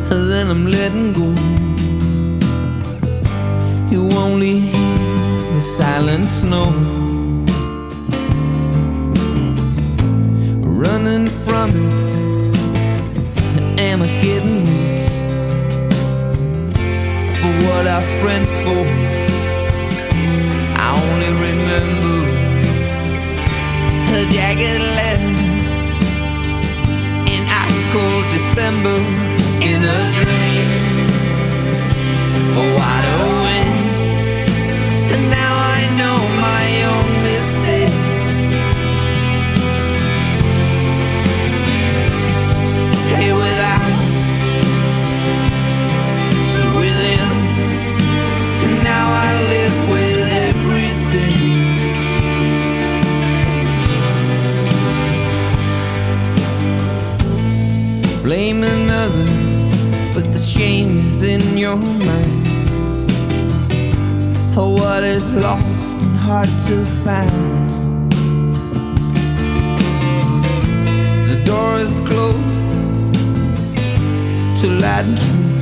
then I'm letting go. You only hear the silent snow, running from it. Am I getting weak? But what are friends for? I only remember a jagged lens in ice cold December, in a dream, wide awake. And now I know my own mistakes. Hey, without to within, and now I live with everything. Blame another, but the shame is in your mind. Oh, what is lost and hard to find? The door is closed to light and truth.